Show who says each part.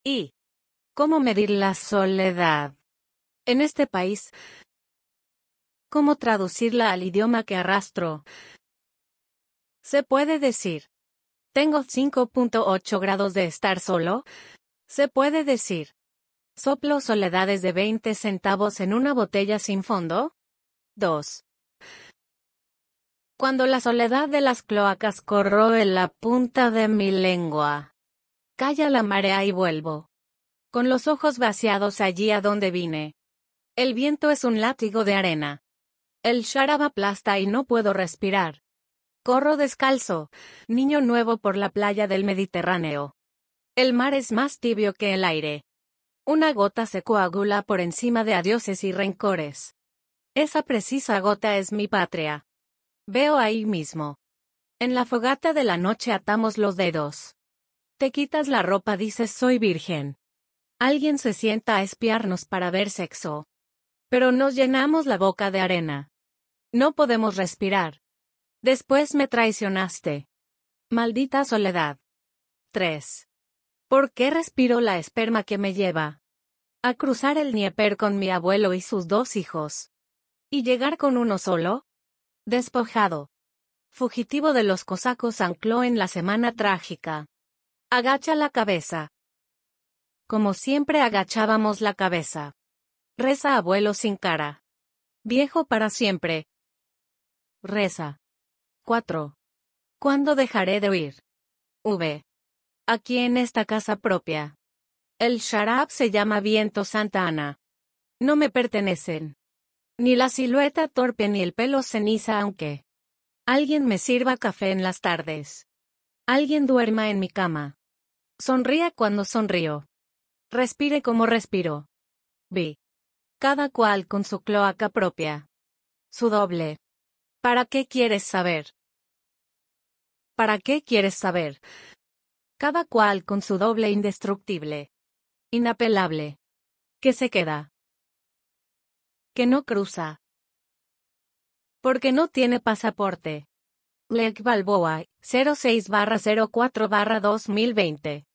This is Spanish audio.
Speaker 1: ¿Y cómo medir la soledad en este país? ¿Cómo traducirla al idioma que arrastro? ¿Se puede decir: tengo 5.8 grados de estar solo? ¿Se puede decir: soplo soledades de 20 centavos en una botella sin fondo? 2. Cuando la soledad de las cloacas corroe la punta de mi lengua, calla la marea y vuelvo, con los ojos vaciados allí a donde vine. El viento es un látigo de arena. El sharab aplasta y no puedo respirar. Corro descalzo, niño nuevo por la playa del Mediterráneo. El mar es más tibio que el aire. Una gota se coagula por encima de adioses y rencores. Esa precisa gota es mi patria. Veo ahí mismo. En la fogata de la noche atamos los dedos. Te quitas la ropa, dices soy virgen. Alguien se sienta a espiarnos para ver sexo. Pero nos llenamos la boca de arena. No podemos respirar. Después me traicionaste. Maldita soledad. 3. ¿Por qué respiro la esperma que me lleva a cruzar el Dnieper con mi abuelo y sus 2 hijos? ¿Y llegar con uno solo? Despojado. Fugitivo de los cosacos, ancló en la semana trágica. Agacha la cabeza. Como siempre agachábamos la cabeza. Reza abuelo sin cara. Viejo para siempre. Reza. 4. ¿Cuándo dejaré de huir? V. Aquí en esta casa propia. El sharab se llama Viento Santa Ana. No me pertenecen. Ni la silueta torpe ni el pelo ceniza, aunque alguien me sirva café en las tardes. Alguien duerma en mi cama. Sonría cuando sonrío. Respire como respiro. Vi. Cada cual con su cloaca propia. Su doble. ¿Para qué quieres saber? ¿Para qué quieres saber? Cada cual con su doble indestructible. Inapelable. ¿Qué se queda? Que no cruza. Porque no tiene pasaporte. Lech Balboa, 06/04/2020.